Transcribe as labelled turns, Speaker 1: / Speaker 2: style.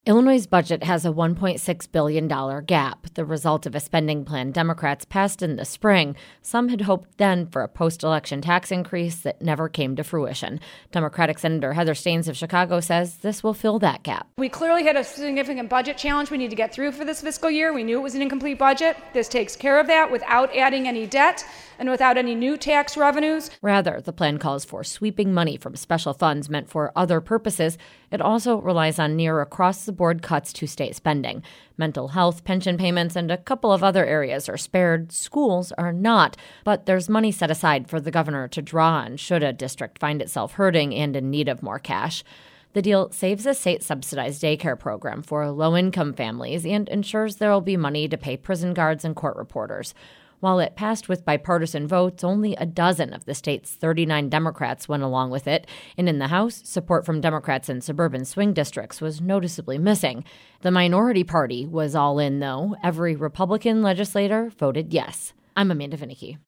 Speaker 1: Illinois' budget has a $1.6 billion gap, the result of a spending plan Democrats passed in the spring. Some had hoped then for a post-election tax increase that never came to fruition. Democratic Senator Heather Steans of Chicago says this will fill that gap.
Speaker 2: We clearly had a significant budget challenge we need to get through for this fiscal year. We knew it was an incomplete budget. This takes care of that without adding any debt and without any new tax revenues.
Speaker 1: Rather, the plan calls for sweeping money from special funds meant for other purposes. It also relies on near across-the-board cuts to state spending. Mental health, pension payments, and a couple of other areas are spared. Schools are not. But there's money set aside for the governor to draw on should a district find itself hurting and in need of more cash. The deal saves a state-subsidized daycare program for low-income families and ensures there will be money to pay prison guards and court reporters. While it passed with bipartisan votes, only a dozen of the state's 39 Democrats went along with it. And in the House, support from Democrats in suburban swing districts was noticeably missing. The minority party was all in, though. Every Republican legislator voted yes. I'm Amanda Vinicky.